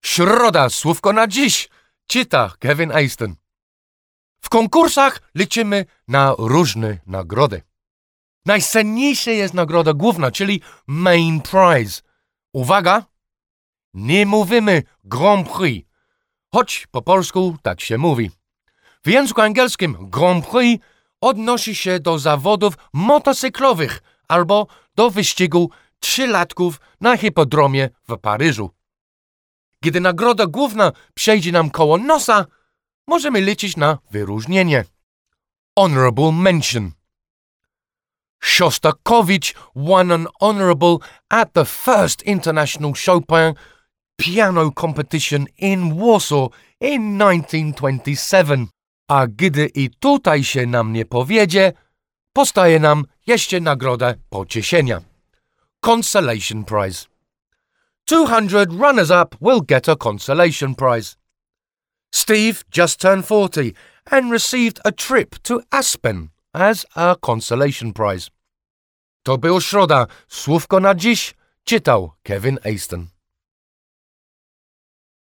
Środa, słówko na dziś, czyta Kevin Aston. W konkursach liczymy na różne nagrody. Najcenniejsza jest nagroda główna, czyli main prize. Uwaga, nie mówimy Grand Prix, choć po polsku tak się mówi. W języku angielskim Grand Prix odnosi się do zawodów motocyklowych albo do wyścigu trzylatków na hipodromie w Paryżu. Kiedy nagroda główna przejdzie nam koło nosa, możemy liczyć na wyróżnienie. Honorable mention. Shostakovich won an honorable at the first International Chopin Piano Competition in Warsaw in 1927. A gdy i tutaj się nam nie powiedzie, powstaje nam jeszcze nagroda pocieszenia. Consolation Prize. 200 runners-up will get a consolation prize. Steve just turned 40 and received a trip to Aspen as a consolation prize. To był Środa, słówko na dziś, czytał Kevin Aston.